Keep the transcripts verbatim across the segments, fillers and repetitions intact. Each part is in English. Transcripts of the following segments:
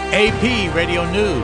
A P Radio News.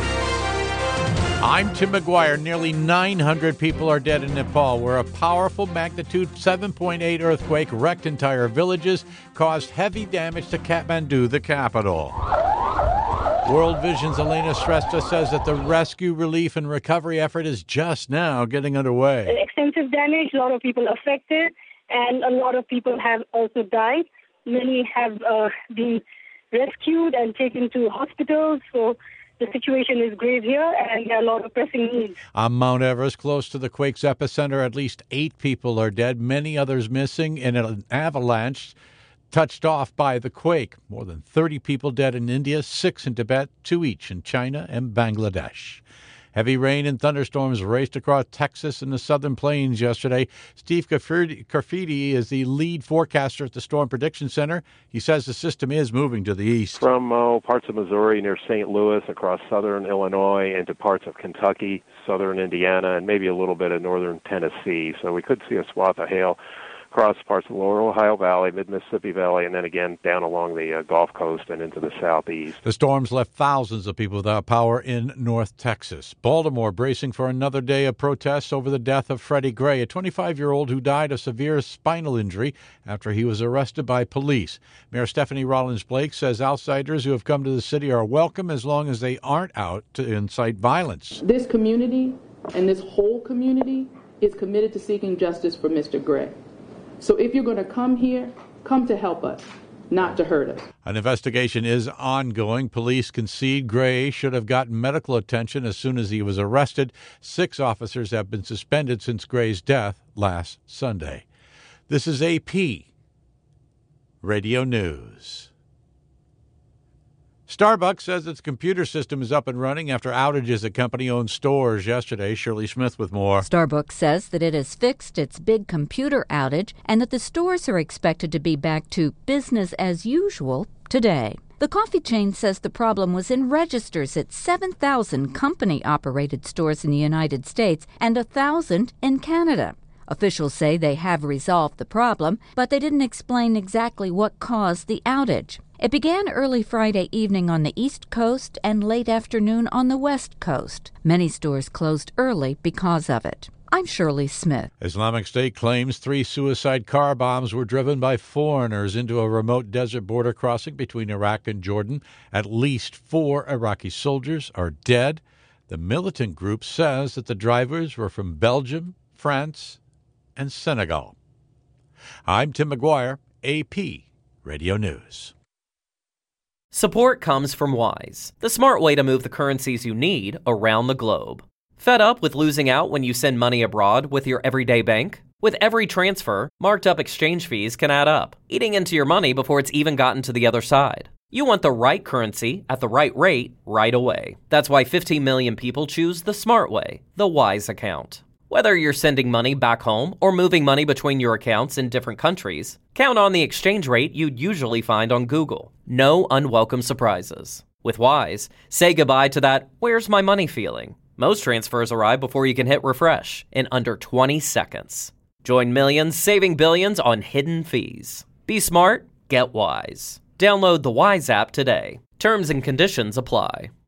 I'm Tim McGuire. Nearly nine hundred people are dead in Nepal, where a powerful magnitude seven point eight earthquake wrecked entire villages, caused heavy damage to Kathmandu, the capital. World Vision's Elena Shrestha says that the rescue, relief, and recovery effort is just now getting underway. Extensive damage, a lot of people affected, and a lot of people have also died. Many have uh, been rescued and taken to hospitals, so the situation is grave here, and there are a lot of pressing needs. On Mount Everest, close to the quake's epicenter, at least eight people are dead, many others missing in an avalanche touched off by the quake. More than thirty people dead in India, six in Tibet, two each in China and Bangladesh. Heavy rain and thunderstorms raced across Texas and the southern plains yesterday. Steve Carfidi is the lead forecaster at the Storm Prediction Center. He says the system is moving to the east. From uh, parts of Missouri near Saint Louis, across southern Illinois, into parts of Kentucky, southern Indiana, and maybe a little bit of northern Tennessee. So we could see a swath of hail across parts of the lower Ohio Valley, mid-Mississippi Valley, and then again down along the uh, Gulf Coast and into the southeast. The storms left thousands of people without power in North Texas. Baltimore bracing for another day of protests over the death of Freddie Gray, a twenty-five-year-old who died of severe spinal injury after he was arrested by police. Mayor Stephanie Rawlins-Blake says outsiders who have come to the city are welcome as long as they aren't out to incite violence. This community and this whole community is committed to seeking justice for Mister Gray. So if you're going to come here, come to help us, not to hurt us. An investigation is ongoing. Police concede Gray should have gotten medical attention as soon as he was arrested. Six officers have been suspended since Gray's death last Sunday. This is A P Radio News. Starbucks says its computer system is up and running after outages at company-owned stores yesterday. Shirley Smith with more. Starbucks says that it has fixed its big computer outage and that the stores are expected to be back to business as usual today. The coffee chain says the problem was in registers at seven thousand company-operated stores in the United States and one thousand in Canada. Officials say they have resolved the problem, but they didn't explain exactly what caused the outage. It began early Friday evening on the East Coast and late afternoon on the West Coast. Many stores closed early because of it. I'm Shirley Smith. Islamic State claims three suicide car bombs were driven by foreigners into a remote desert border crossing between Iraq and Jordan. At least four Iraqi soldiers are dead. The militant group says that the drivers were from Belgium, France, and Senegal. I'm Tim McGuire, A P Radio News. Support comes from Wise, the smart way to move the currencies you need around the globe. Fed up with losing out when you send money abroad with your everyday bank? With every transfer, marked up exchange fees can add up, eating into your money before it's even gotten to the other side. You want the right currency at the right rate right away. That's why fifteen million people choose the smart way, the Wise account. Whether you're sending money back home or moving money between your accounts in different countries, count on the exchange rate you'd usually find on Google. No unwelcome surprises. With Wise, say goodbye to that "where's my money" feeling. Most transfers arrive before you can hit refresh in under twenty seconds. Join millions saving billions on hidden fees. Be smart, get Wise. Download the Wise app today. Terms and conditions apply.